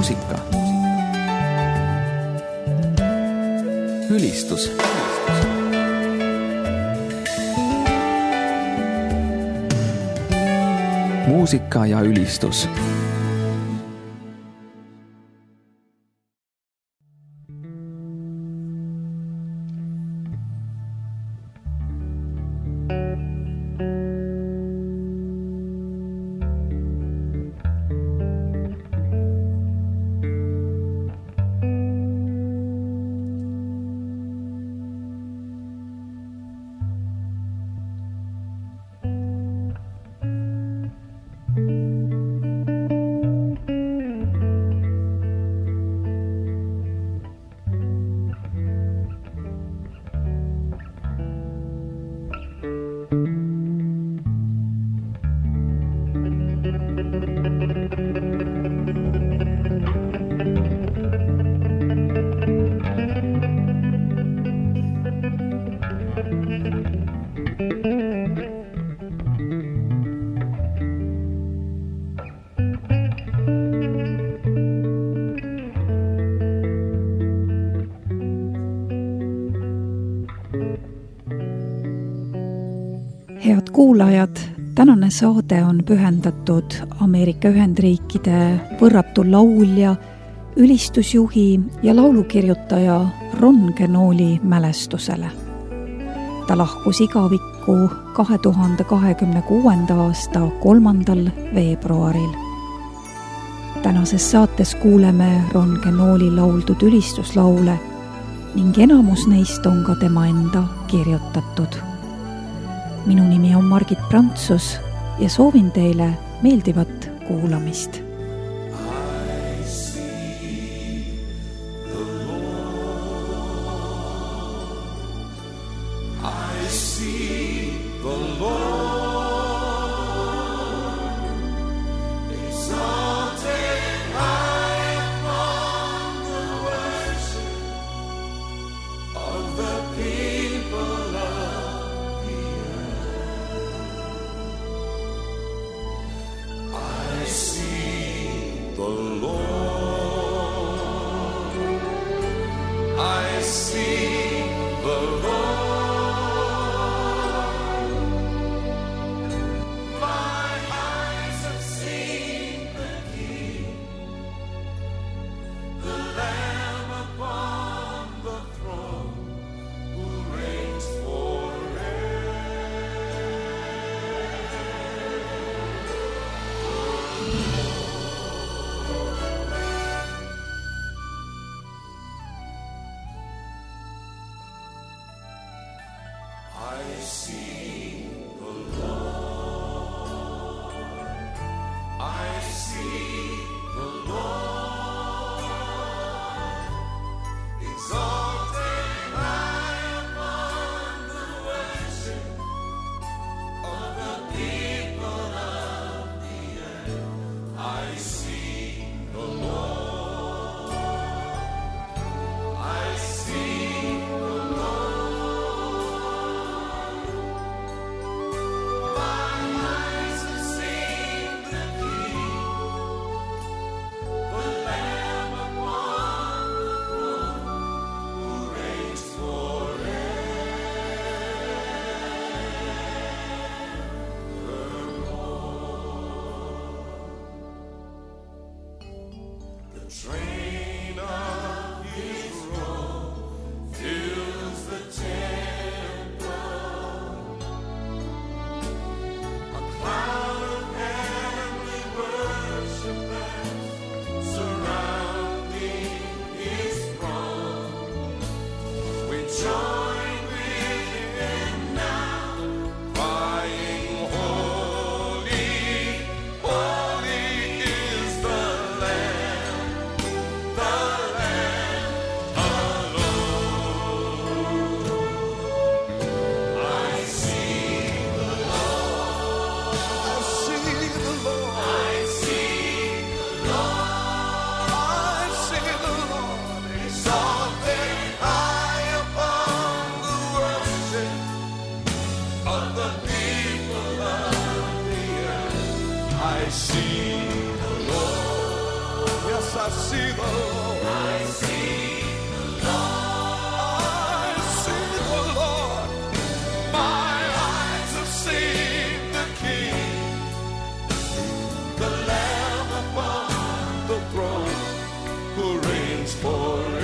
muusika. Ülistus. Muusika ja ülistus. Head kuulajad, tänane saade on pühendatud Ameerika Ühendriikide võrratu laulja, ülistusjuhi ja laulukirjutaja Ron Kenoly mälestusele. Ta lahkus igavikku 2026. aasta 3. veebruaril. Tänases saates kuuleme Ron Kenoly lauldud ülistuslaule ning enamus neist on ka tema enda kirjutatud. Minu nimi on Margit Prantsus ja soovin teile meeldivat kuulamist. see the Lord. I see the Lord. I see the Lord. My eyes have seen the King, the Lamb upon the throne, who reigns forever.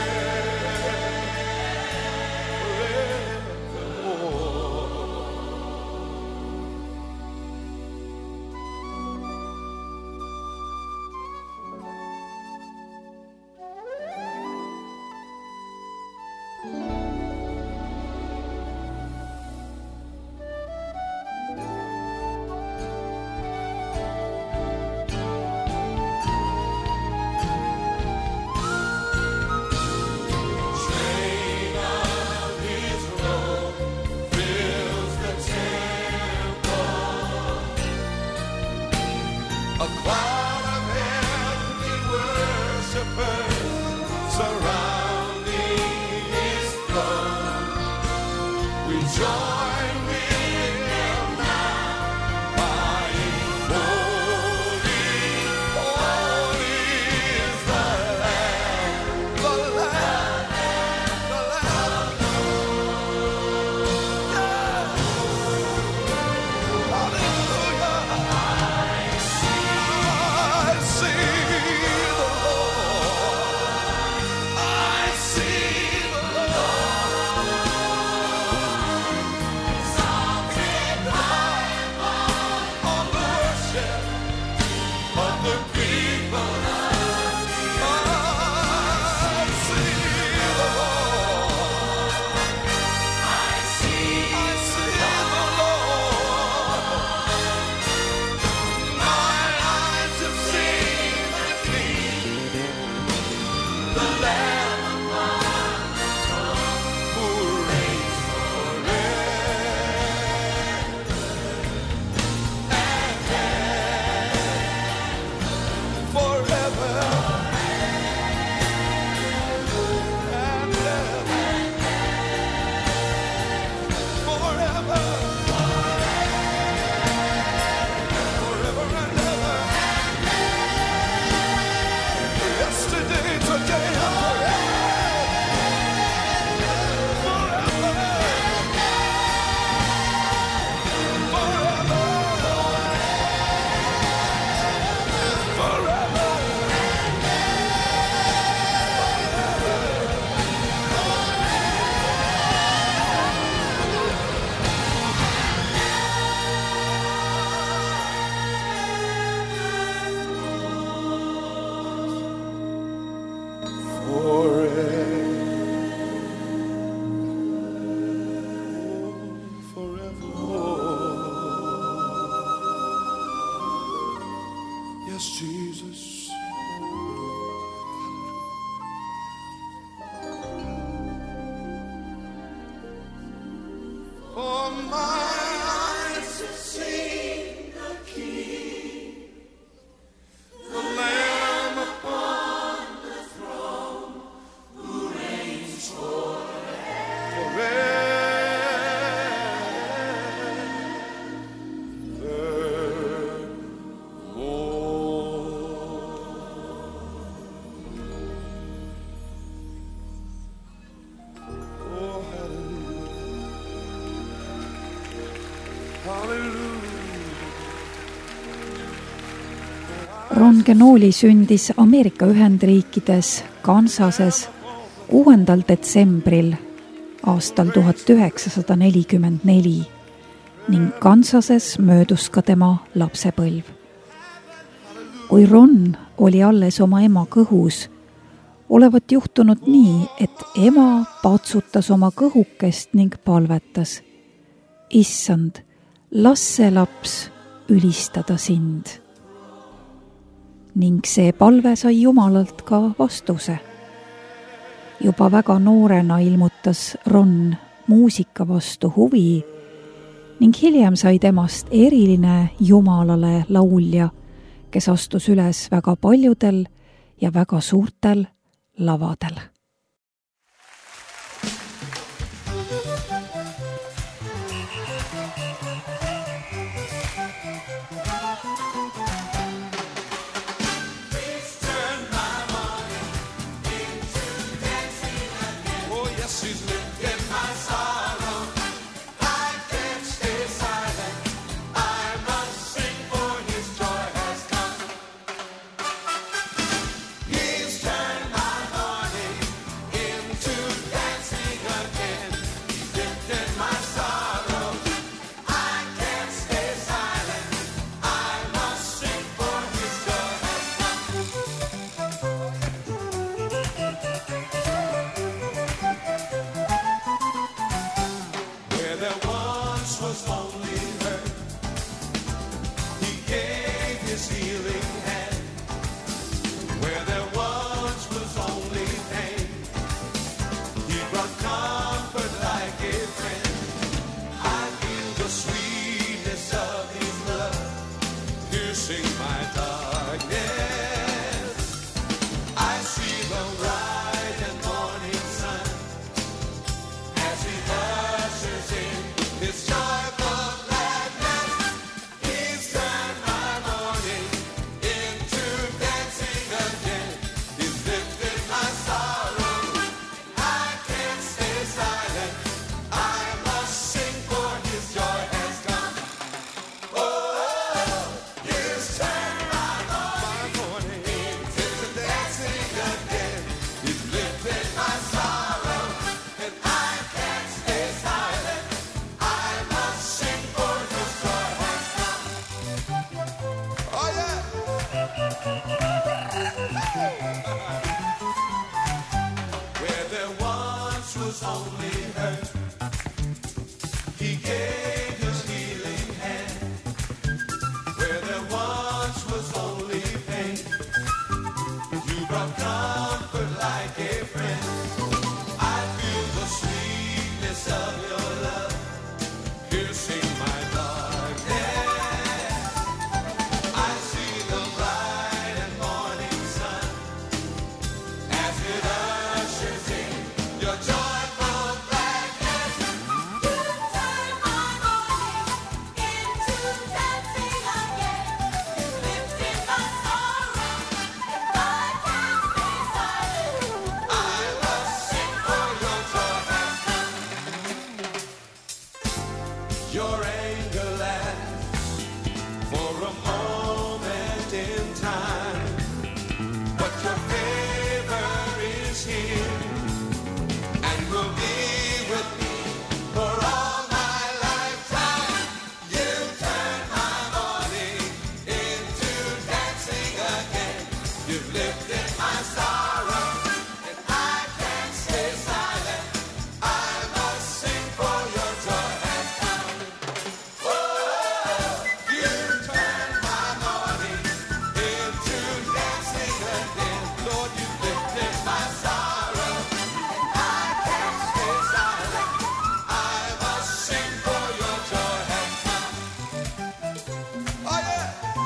A cloud of heavenly worshipers surrounding His throne. We join with them now, crying, holy, holy is the Lamb, the Lamb, the Lamb. Hallelujah. Yes, Jesus. For my eyes have seen the King, the Lamb upon the throne, who reigns forever. Ron Kenoly sündis Ameerika Ühendriikides Kansases 6. detsembril aastal 1944 ning Kansases möödus ka tema lapsepõlv. Kui Ron oli alles oma ema kõhus, olevat juhtunud nii, et ema patsutas oma kõhukest ning palvetas: Issand, las see laps ülistada sind. Ning see palve sai Jumalalt ka vastuse. Juba väga noorena ilmutas Ron muusika vastu huvi ning hiljem sai temast eriline Jumalale laulja, kes astus üles väga paljudel ja väga suurtel lavadel. Please turn my piercing my darkness. I see the bright and morning sun as he ushers in his joyful gladness. He's turned my mourning into dancing again. He's lifted my sorrow. I can't stay silent. I must sing, for his joy has come. Oh, he's turned my mourning into dancing again. He's lifted my sorrow, and I can't stay silent. I must sing, for his joy has come. Oh, yeah. Where there once was only hurt, he gave his healing hand. Where there once was only pain, you brought comfort like a friend. I feel the sweetness of your love piercing my darkness. I see the bright and morning sun as it ushers in your joyful gladness. You turn my mourning into dancing again. You lifted my sorrow, and I can't stay silent. I must sing, for your joy has come. Your anger lasts for a moment in time, but your favor is here and will be with me for all my lifetime. You turn my mourning into dancing again. You've lifted my sorrow, and I can't stay silent. I must sing, for your joy has come. Oh, you turn my mourning into dancing again. Lord, you lifted my sorrow, and I can't stay silent. I must sing, for your joy has come. Oh, yeah.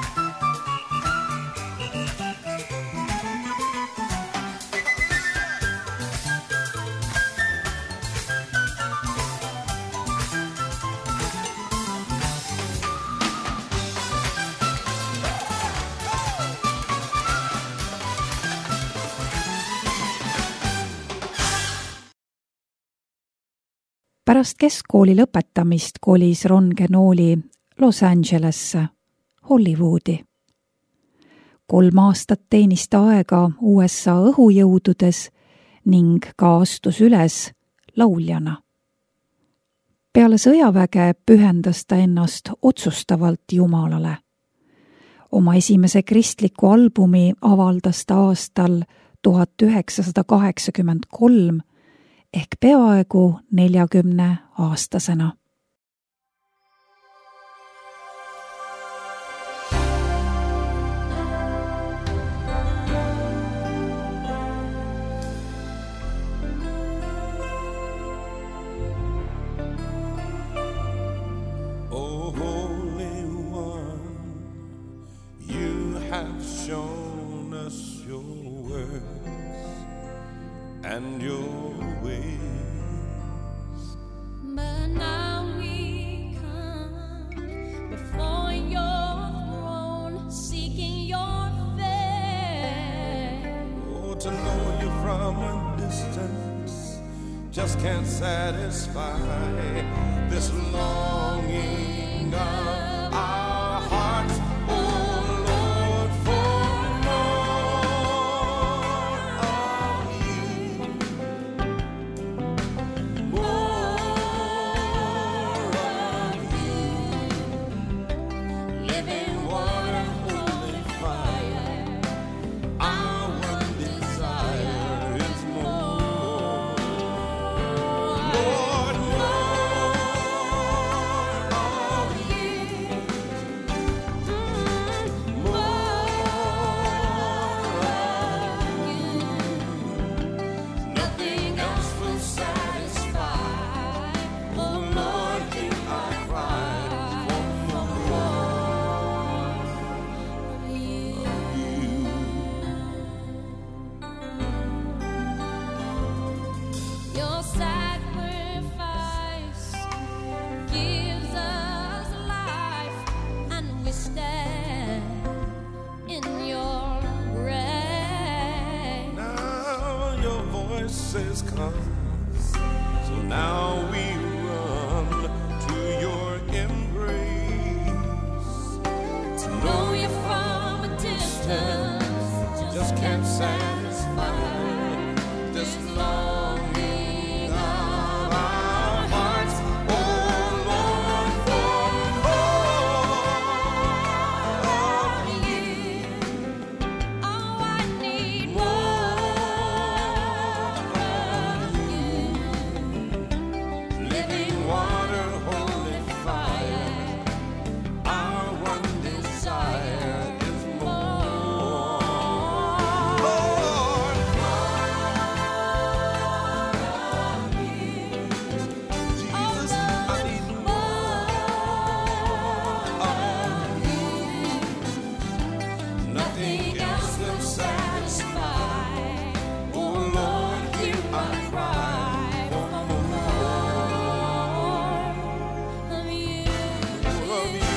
pärast keskkooli lõpetamist kolis Ron Kenooli Los Angelesse, Hollywoodi. 3 aastat teenis ta aega USA õhujõududes ning ka astus üles lauljana. Peale sõjaväge pühendas ta ennast otsustavalt Jumalale. Oma esimese kristliku albumi avaldas ta aastal 1983 ehk peaaegu 40-aastasena. Oh, Holy One, you have shown us your works and your ways. But now we come before your throne, seeking your face. Oh, to know you from a distance just can't satisfy this longing of our hearts. Oh, Lord, for more of you. More of you. Living water, holy fire. Our one desire is more. Lord, more of you. me stand in your grace. Now your voice has come, so now we run to your embrace. To know you from a distance just can't satisfy this longing of our hearts. Oh Lord, for you. Oh, I need more of you. living water, holy fire. Our one desire is more. Lord, Jesus, I need nothing else will satisfy. Oh Lord, hear my cry for more Of you. of you.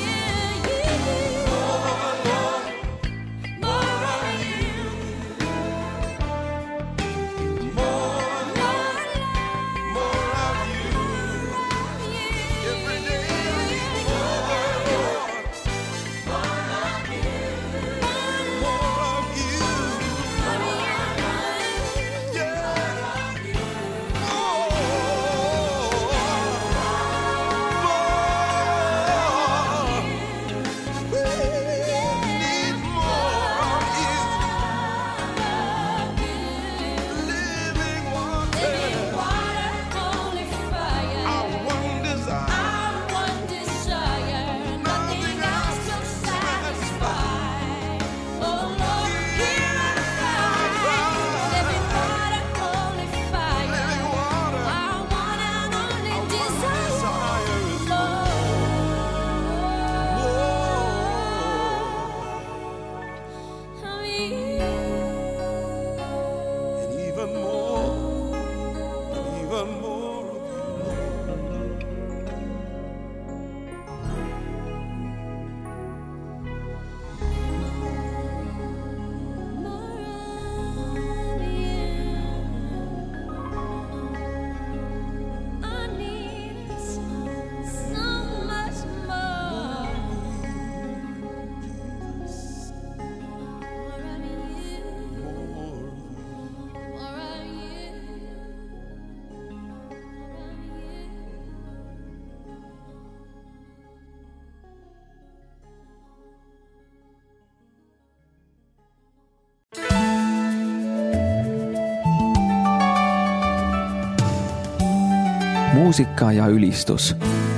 More of you. More of you. Every day I need more of you. More of you. muusika ja ülistus.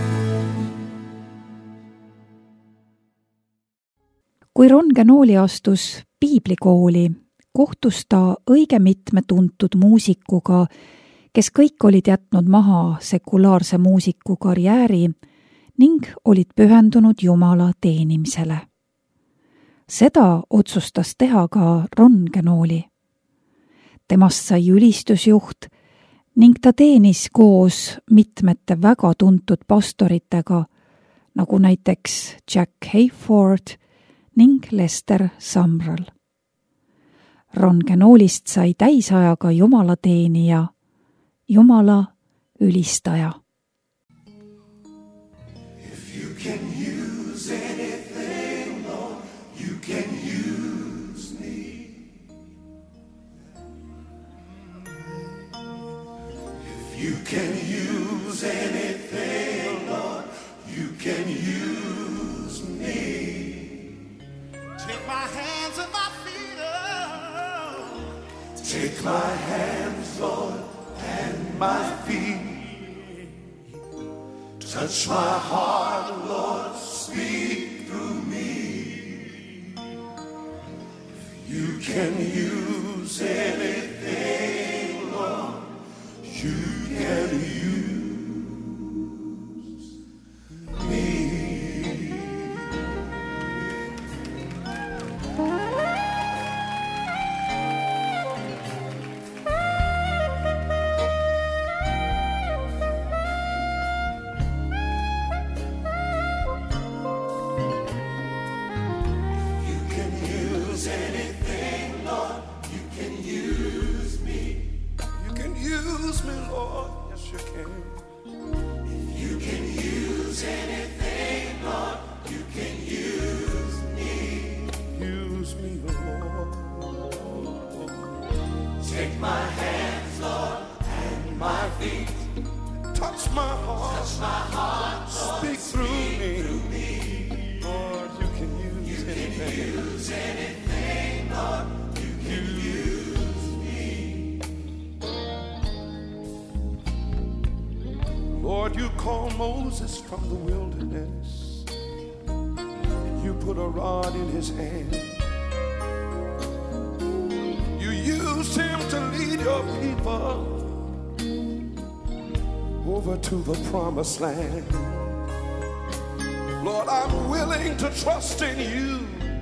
kui Ron Kenooli astus piiblikooli, kohtus ta õige mitme tuntud muusikuga, kes kõik olid jätnud maha sekulaarse muusiku karjääri ning olid pühendunud Jumala teenimisele. Seda otsustas teha ka Ron Kenooli. Temast sai ülistusjuht ning ta teenis koos mitmete väga tuntud pastoritega, nagu näiteks Jack Hayford ning Lester Sumrall. Ron Kenoolist sai täisajaga Jumala teenija, Jumala ülistaja. If you can use anything, Lord, you can use me. If you can use anything, Lord, you can use me. Take my hands and my feet, oh. Take my hands, Lord, and my feet. Touch my heart, Lord, speak through me. If you can use anything, Lord, you can use me. called Moses from the wilderness. You put a rod in his hand. You used him to lead your people over to the promised land. Lord, I'm willing to trust in you.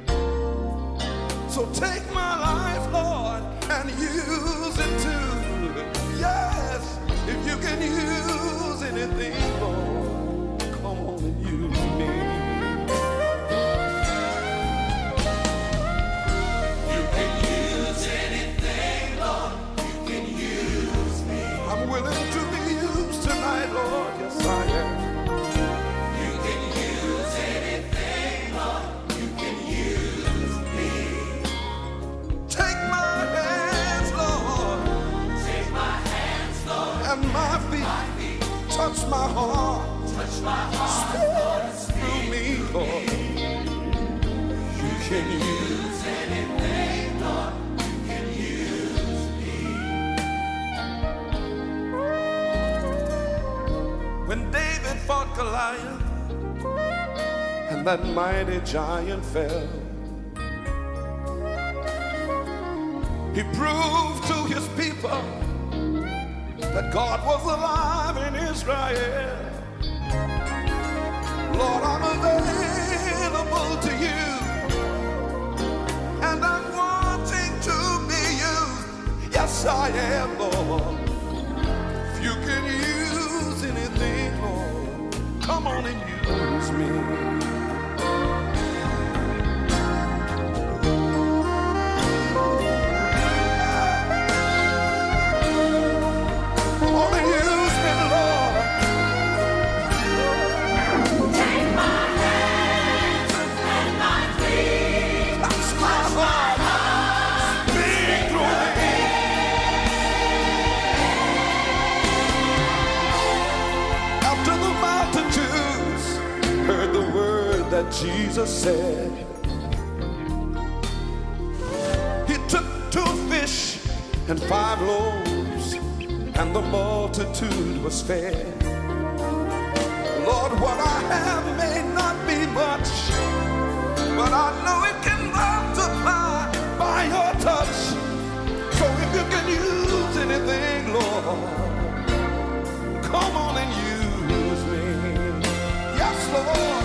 So take my life, Lord, and use it too. Yes, if you can use anything, Lord, come on and use me. You can use anything, Lord, you can use me. I'm willing to be used tonight, Lord, yes I am. You can use anything, Lord, you can use me. Take my hands, Lord. Take my hands, Lord. And my feet. Touch my heart. Touch my heart. Speak through me, Lord. You can use anything, Lord. You can use me. When David fought Goliath and that mighty giant fell, he proved to his people that God was alive in Israel. Lord, I'm available to you, and I'm wanting to be used. Yes, I am, Lord. If you can use anything, Lord, come on and use me. That Jesus said, he took 2 fish and 5 loaves, and the multitude was fed. Lord, what I have may not be much, but I know it can multiply by your touch. So if you can use anything, Lord, come on and use me. Yes, Lord.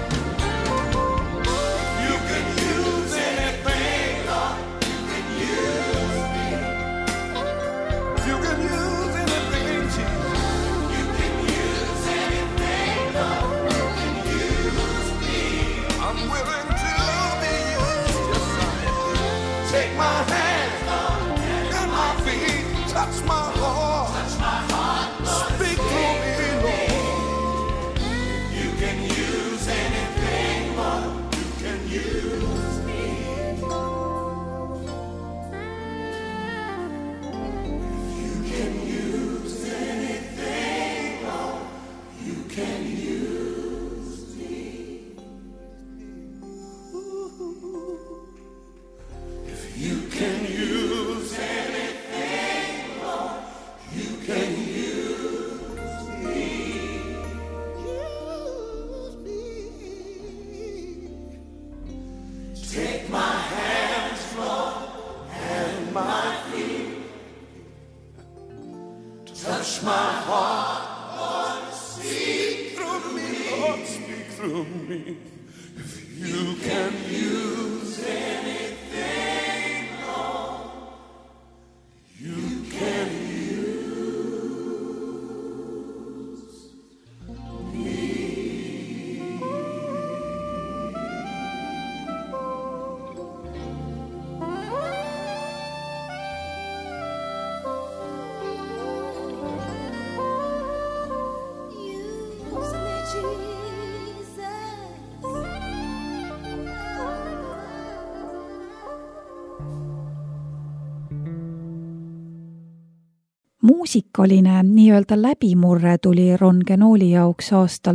Take my hands and my feet, touch my heart, Lord. Speak through me, Lord. You can use anything, Lord. You can use me. You can use anything, Lord. You can use me. You can use anything, Lord. You can use me. Use me. Take my hands, Lord, and my feet. Touch my heart, Lord. Speak through me, Lord. Speak through me. If you can use anything, you can use me. Use me, Jesus. Muusikaline nii-öelda läbimurre tuli Ron Kenooli jaoks aastal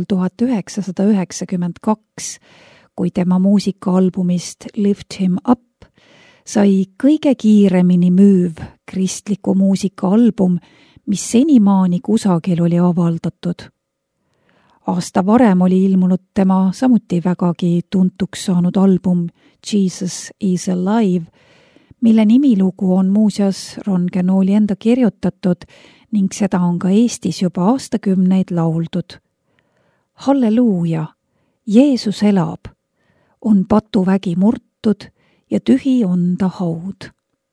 1992, kui tema muusikaalbumist Lift Him Up sai kõige kiiremini müüv kristliku muusika album, mis senimaani kusagil oli avaldatud. Aasta varem oli ilmunud tema samuti vägagi tuntuks saanud album Jesus is Alive, mille nimilugu on muuseas Ron Kenooli enda kirjutatud ning seda on ka Eestis juba aastakümneid lauldud. Halleluuja, Jeesus elab, on patuvägi murtud ja tühi on ta haud.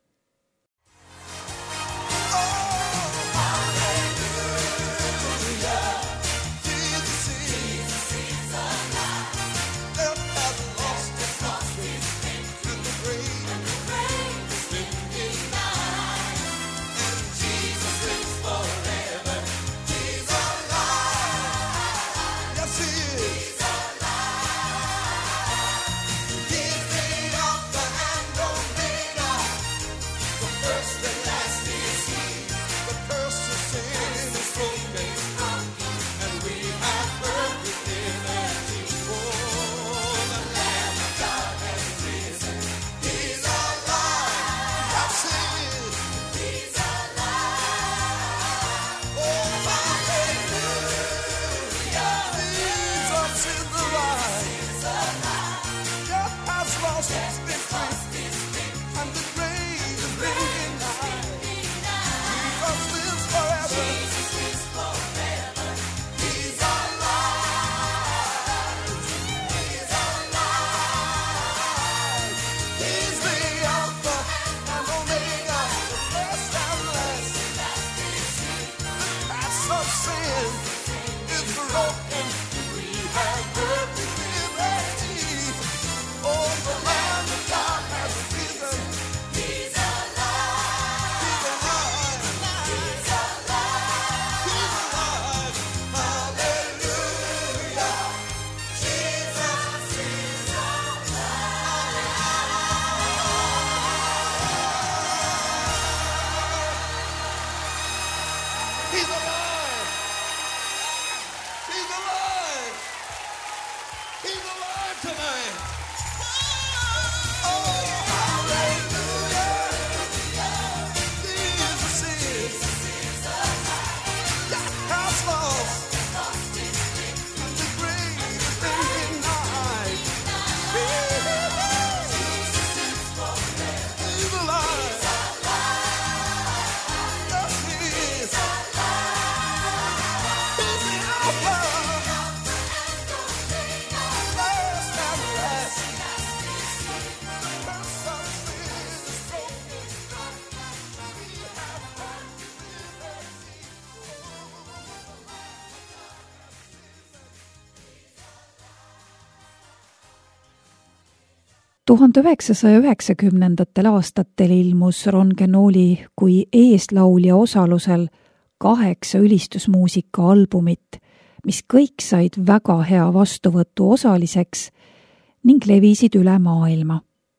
aastatel ilmus Ron Kenooli kui eeslaulja osalusel 8 ülistusmuusika albumit, mis kõik said väga hea vastuvõtu osaliseks ning levisid üle maailma.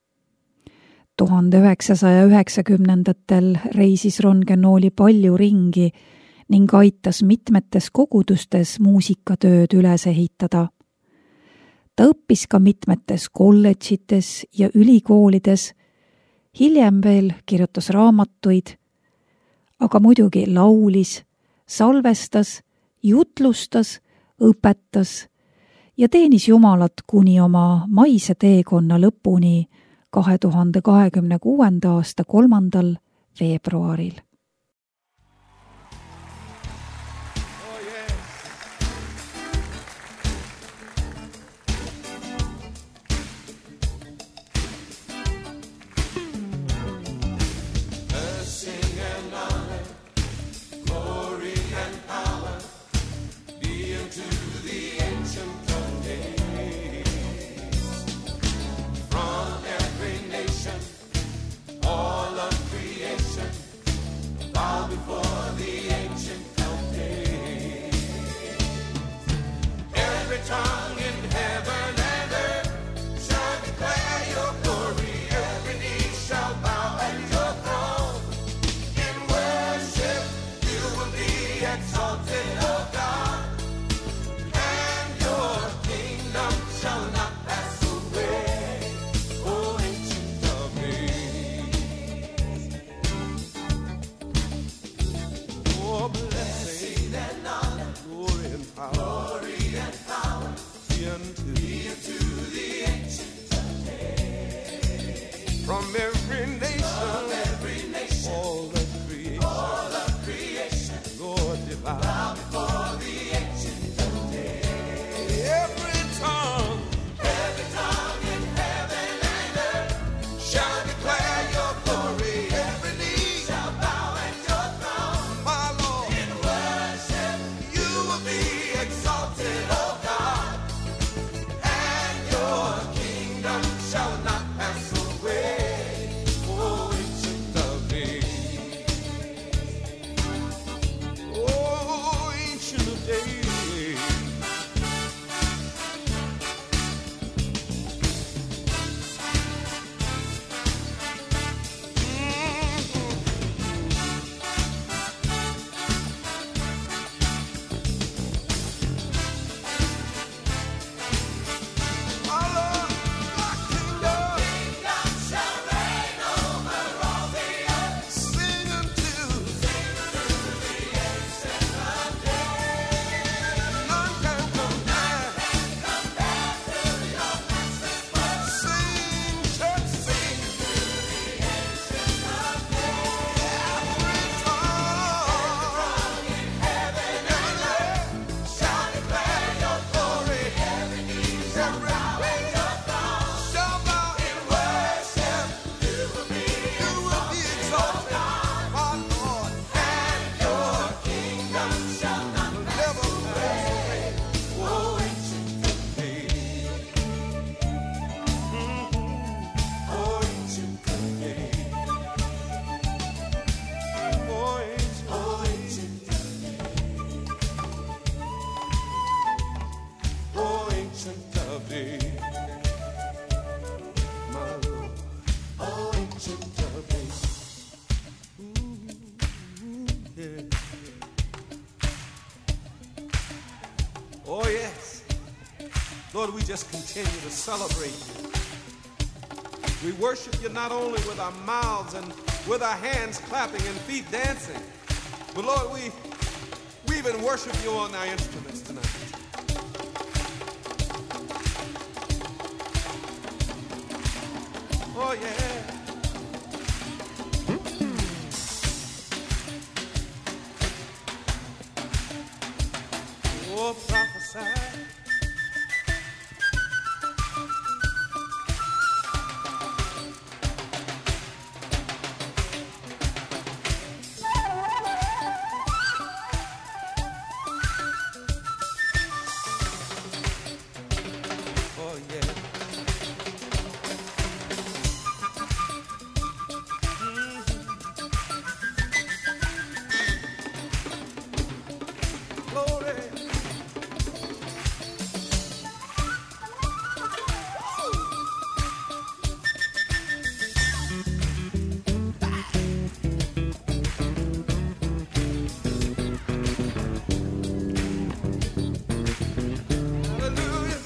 1990-ndatel reisis Ron Kenooli palju ringi ning aitas mitmetes kogudustes muusikatööd üles ehitada. Ta õppis ka mitmetes kolledžites ja ülikoolides, hiljem veel kirjutas raamatuid, aga muidugi laulis, salvestas, jutlustas, õpetas ja teenis Jumalat kuni oma maise teekonna lõpuni 2026. aasta 3. veebruaril. from every nation, all of creation, Lord divine. Bow before the Ancient of Days. Every tongue in heaven and earth shall declare your glory. Every knee shall bow at your throne, my Lord. In worship, you will be exalted, O God, and your kingdom shall not pass away, O Ancient of Days. O Ancient of Days. Oh yes, Lord, we just continue to celebrate you. We worship you not only with our mouths and with our hands clapping and feet dancing, but Lord, we even worship you on our instruments tonight. Oh yeah. Oh, prophesy. Oh, yeah. Glory. Hallelujah.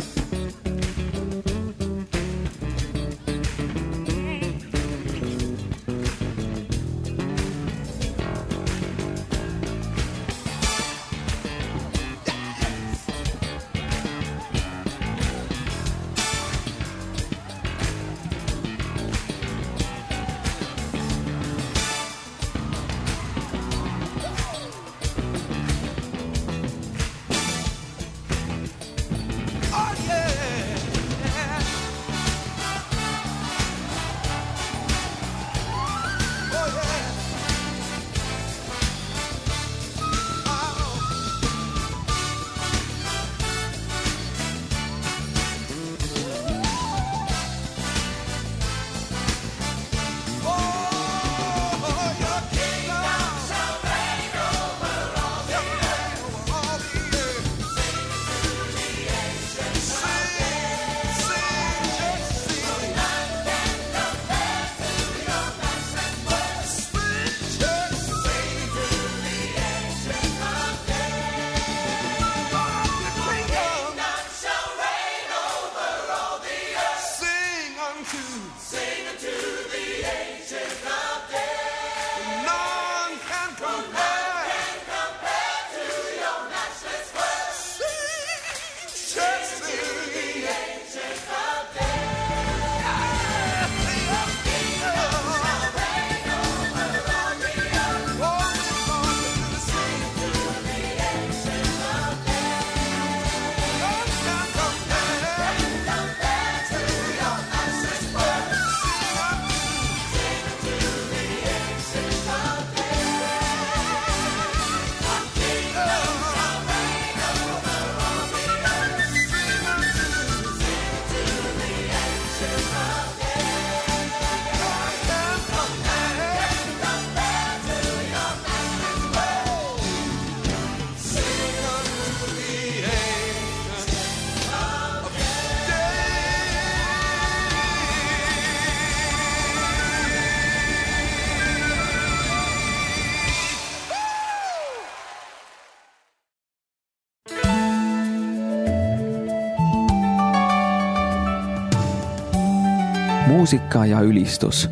Oh yeah. Oh yeah. Oh, your kingdom shall reign over all the earth. Sing unto the Ancient of Days. None can compare to your matchless worth. Church, sing to the Ancient of Days. Your kingdom muusika ja ülistus.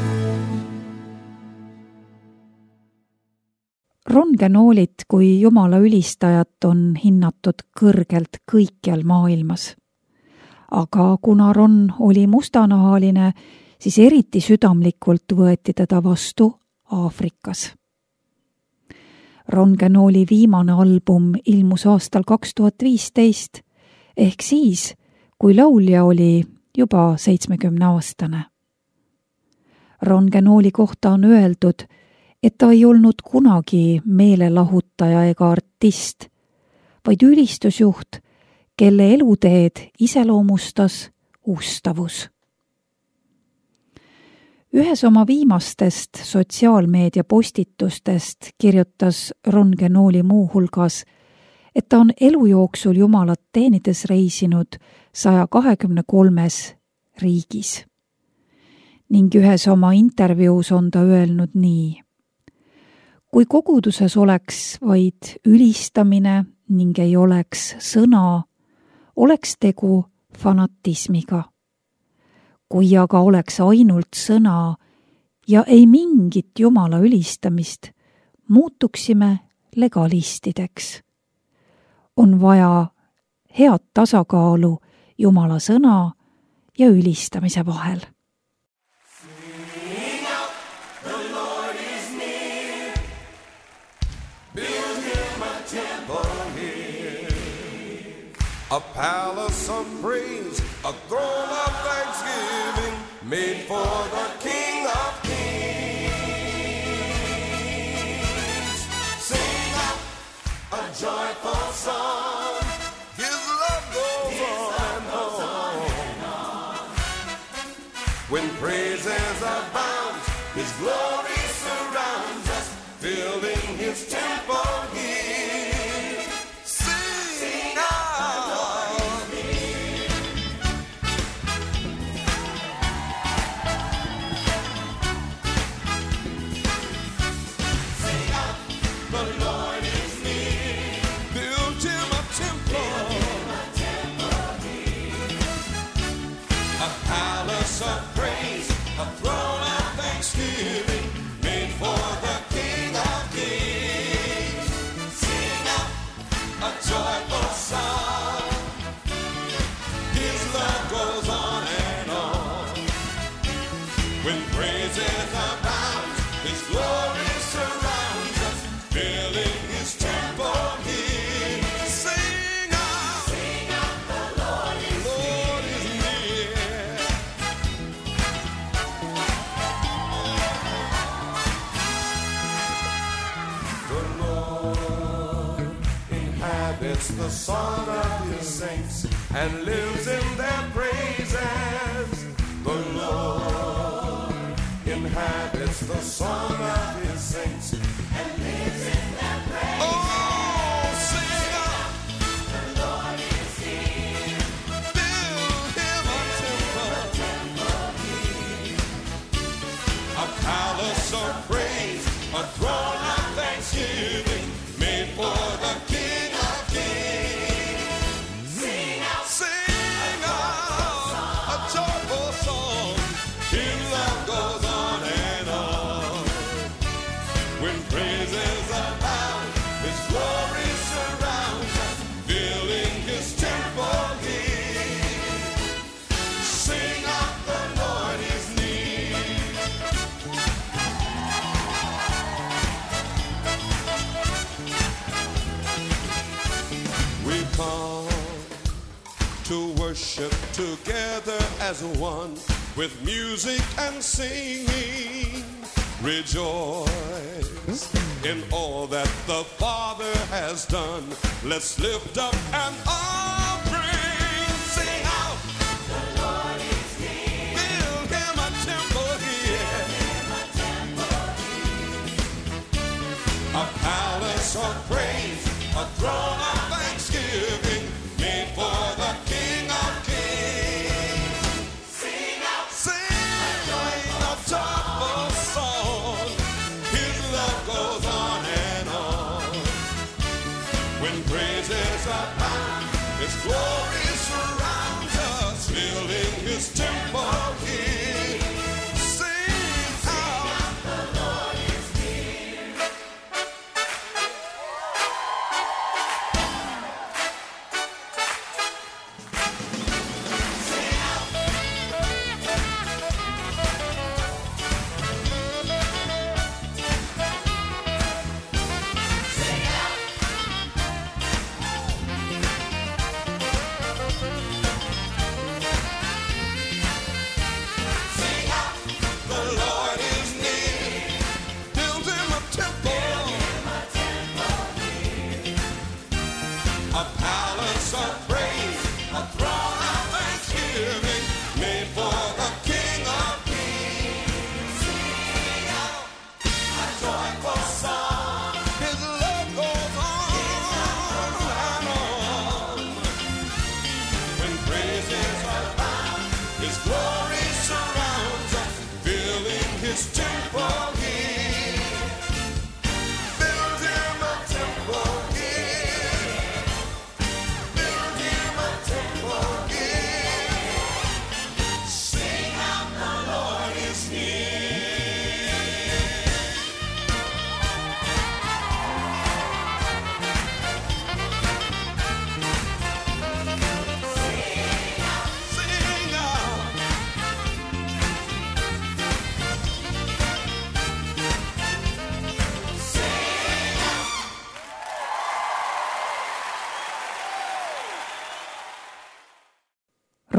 Ron Kenolit kui Jumala ülistajat on hinnatud kõrgelt kõikjal maailmas. Aga kuna Ron oli mustanahaline, siis eriti südamlikult võeti teda vastu Aafrikas. Ron Kenoli viimane album ilmus aastal 2015 ehk siis, kui laulja oli juba 70-aastane. Ron Kenoli kohta on öeldud, et ta ei olnud kunagi meelelahutaja ega artist, vaid ülistusjuht, kelle eluteed iseloomustas ustavus. Ühes oma viimastest sotsiaalmeedia postitustest kirjutas Ron Kenoli muu hulgas, et ta on elu jooksul Jumalat teenides reisinud 123 riigis. Ning ühes oma intervjuus on ta öelnud nii: kui koguduses oleks vaid ülistamine ning ei oleks sõna, oleks tegu fanatismiga. Kui aga oleks ainult sõna ja ei mingit Jumala ülistamist, muutuksime legalistideks. On vaja head tasakaalu Jumala sõna ja ülistamise vahel. A palace of praise, a throne of thanksgiving, made for the King of Kings. Sing out a joyful song, His love goes on and on. When praises abound, His glory surrounds us, filling His temple here. The song of His saints and lives in their praises. The Lord inhabits the song of His saints and lives in their praises. Oh, sing out! The Lord is here. Build Him a temple here. A palace of praise, a throne of thanksgiving, made for the King. To worship together as one, with music and singing. Rejoice in all that the Father has done. Let's lift up an offering. Sing out! The Lord is here. Build Him a temple here. A palace of praise, a throne of thanksgiving, made for the King of Kings. Sing out, sing a joyful song. His love goes on and on. When praises abound, His glory surrounds us, filling His temple here.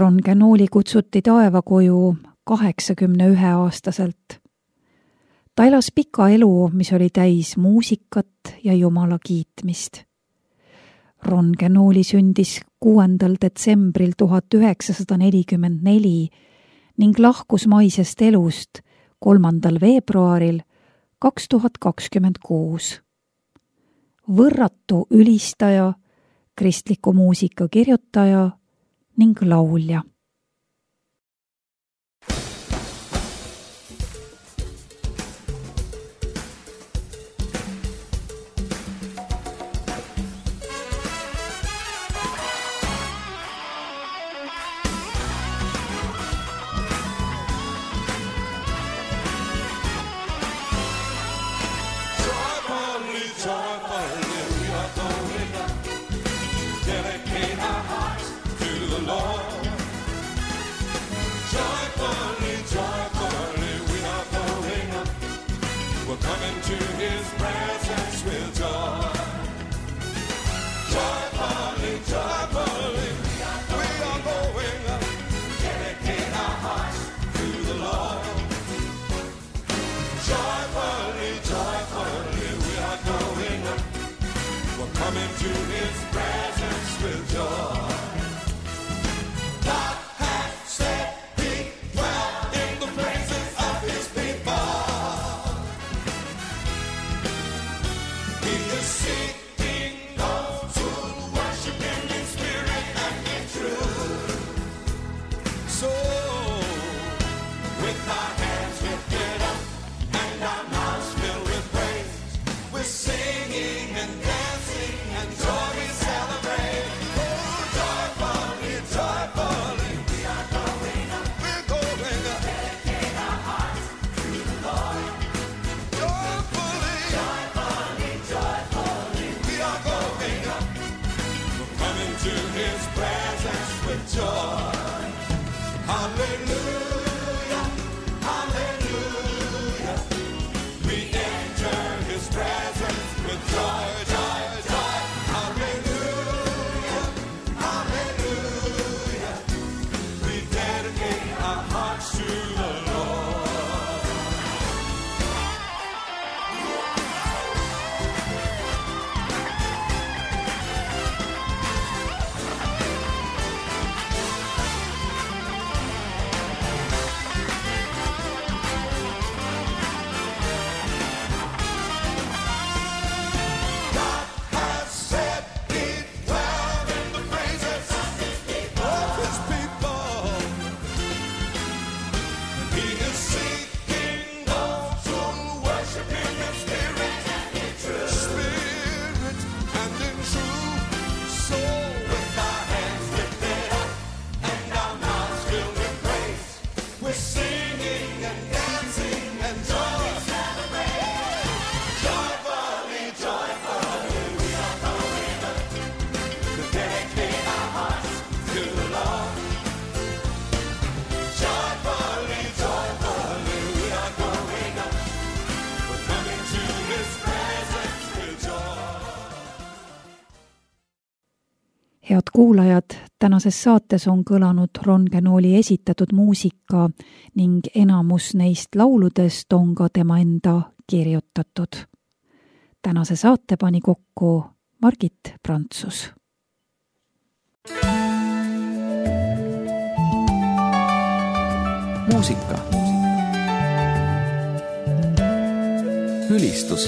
Ron Kenooli kutsuti taevakoju 81-aastaselt. Ta elas pika elu, mis oli täis muusikat ja Jumala kiitmist. Ron Kenooli sündis 6. detsembril 1944 ning lahkus maisest elust 3. veebruaril 2026. Võrratu ülistaja, kristliku muusika kirjutaja ning laulja. Head kuulajad, tänases saates on kõlanud Ron Kenooli esitatud muusika ning enamus neist lauludest on ka tema enda kirjutatud. Tänase saate pani kokku Margit Prantsus. Muusika. Ülistus.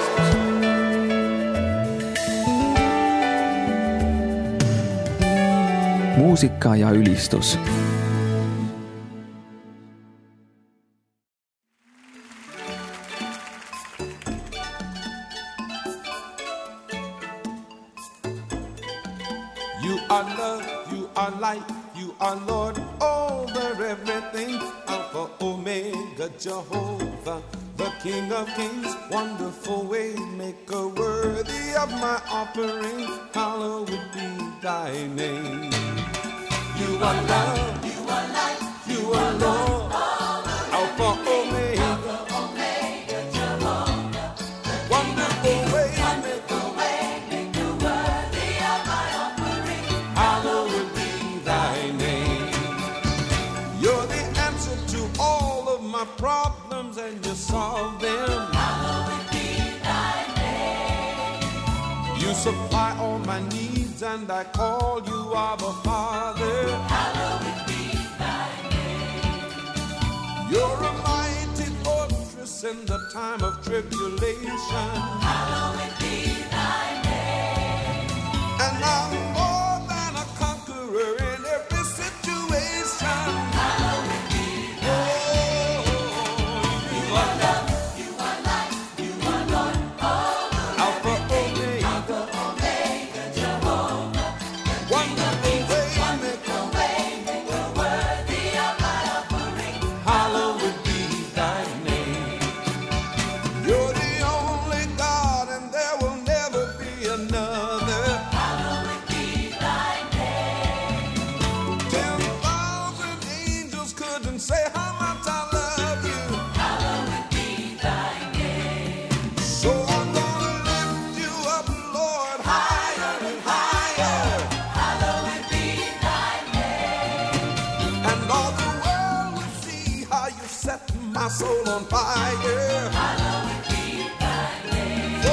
Muusika ja ülistus. You are love, you are light, you are Lord over everything. Alpha, Omega, Jehovah, the King of Kings, wonderful way maker, worthy of my offering. Hallowed be thy name. You are love, you are light, you are Lord, Alpha, Omega, Jehovah, wonderful way maker, worthy of my offering. Hallowed be thy name. my problems and you solve them. Hallowed be thy name. You supply all my needs and I call you Abba Father. Hallowed be thy name. You're a mighty fortress in the time of tribulation. Hallowed be thy name. And I'm more than a conqueror in every situation. Hallowed be thy name. You are love, you are light, you are Lord Almighty. Alpha Omega, Omega, Jehovah, wonderful way wonderful waymaker, worthy of my offering. hallowed be thy name. You're the only God and there will never be another. Hallowed be thy name. 10,000 angels couldn't say how much I love you. Hallowed be thy name. So I'm gonna lift you up, Lord, higher and higher. Hallowed be thy name. And all the world will see how you set my soul on fire. Hallowed be thy name.